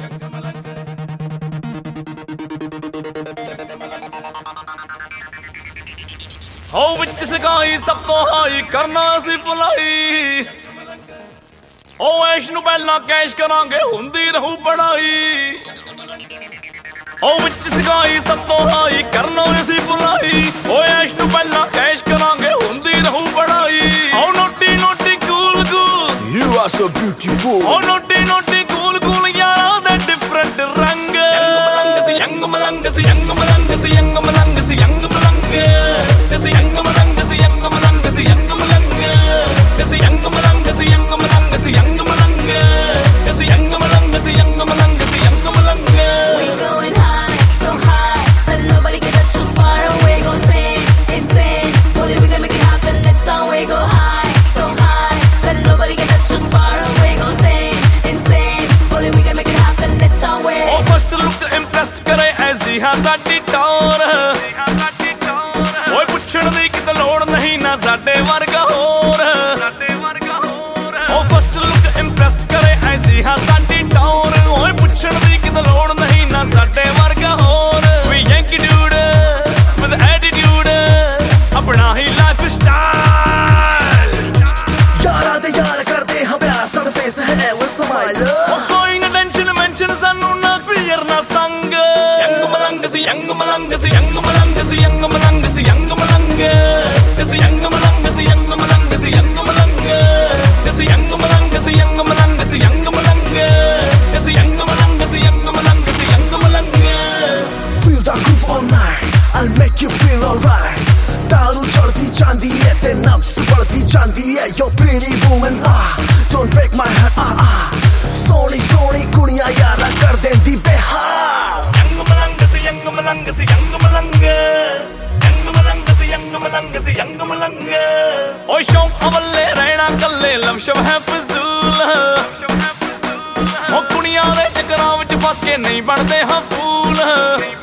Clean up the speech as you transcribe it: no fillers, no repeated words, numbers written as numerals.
हो विच सगाई सब तो हाई करना सी फलाई ओ ऐश नू पहला कैश करांगे हुंदी रहू बढ़ाई ओ विच सगाई सब तो हाई करना सी फलाई ओ ऐश नू पहला कैश करांगे हुंदी रहू बढ़ाई oh naughty naughty cool cool You are so beautiful. Oh naughty naughty cool cool यारा दे डिफरेंट रंग यंग मलंग सी यंग मलंग सी यंग मलंग सी यंग मलंग सी यंग मलंग सी यंग मलंग सी यंग मलंग सी यंग मलंग सी यंग मलंग सी यंग मलंग सी यंग मलंग सी यंग मलंग सी यंग मलंग We going high, so high that nobody can touch us. Far away, go insane, insane. Only we can make it happen. That's how we go high, so high that nobody can touch us. Far away, go insane, insane. Only we can make it happen. That's how we. ओ first look impress करे ऐसी हाँ साडी टौर ओए पुछण दी किते लोड़ नहीं ना साडे वर्गा होर ओ फर्स्ट लुक इंप्रेस करे ऐसी हाँ साडी टौर ओए पुछण दी किते लोड़ नहीं ना साडे वर्गा होर वी यंकी डूड विद एटीट्यूड अपना ही लाइफ स्टाइल यारा दे यार करदे हम प्यार सन फेस है वो स्माइल कोई ना टेंशन मेंशन सानू ना फियर ना संग यंग मलंग सी यंग मलंग सी यंग मलंग सी यंग मलंग सी यंग मलंग सी यंग मलंग सी यंग मलंग सी यंग मलंग सी यंग मलंग सी यंग मलंग सी यंग मलंग सी यंग मलंग सी यंग मलंग सी यंग मलंग Feel the groove all night, I'll make you feel alright. दारू चढ़ती चांदी है ते नब्स बढ़ती चांदी है Yo pretty woman don't break my heart Soni Soni कुड़ियां यारा कर देंदी बेहाल यंग मलंग सी यंग मलंग सी यंग मलंग यंग मलंग सी यंग मलंग सी यंग मलंग ओ शौक अवले रहना कल्ले लवशव है फजूल ओ कुड़ियां दे चक्करां विच फस के नहीं बनदे हां फूल